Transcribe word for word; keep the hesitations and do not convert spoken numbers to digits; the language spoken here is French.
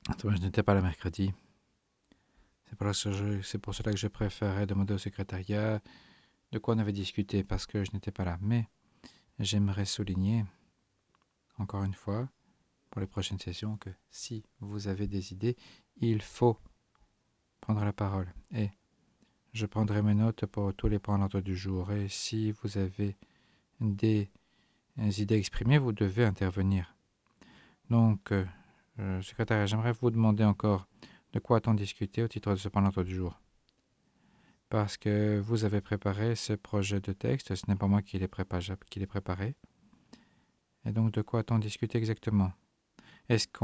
Attends, je n'étais pas là mercredi. C'est pour, ça que je- c'est pour cela que je préférais demander au secrétariat de quoi on avait discuté parce que je n'étais pas là. Mais j'aimerais souligner, encore une fois, pour les prochaines sessions, que si vous avez des idées, il faut prendre la parole. Et je prendrai mes notes pour tous les points à l'ordre du jour. Et si vous avez des idées exprimées, vous devez intervenir. Donc, euh, euh, secrétaire, j'aimerais vous demander encore de quoi a-t-on discuté au titre de ce point à l'ordre du jour. Parce que vous avez préparé ce projet de texte, ce n'est pas moi qui l'ai préparé. Qui l'ai préparé. Et donc, de quoi a-t-on discuté exactement? Est-ce qu'on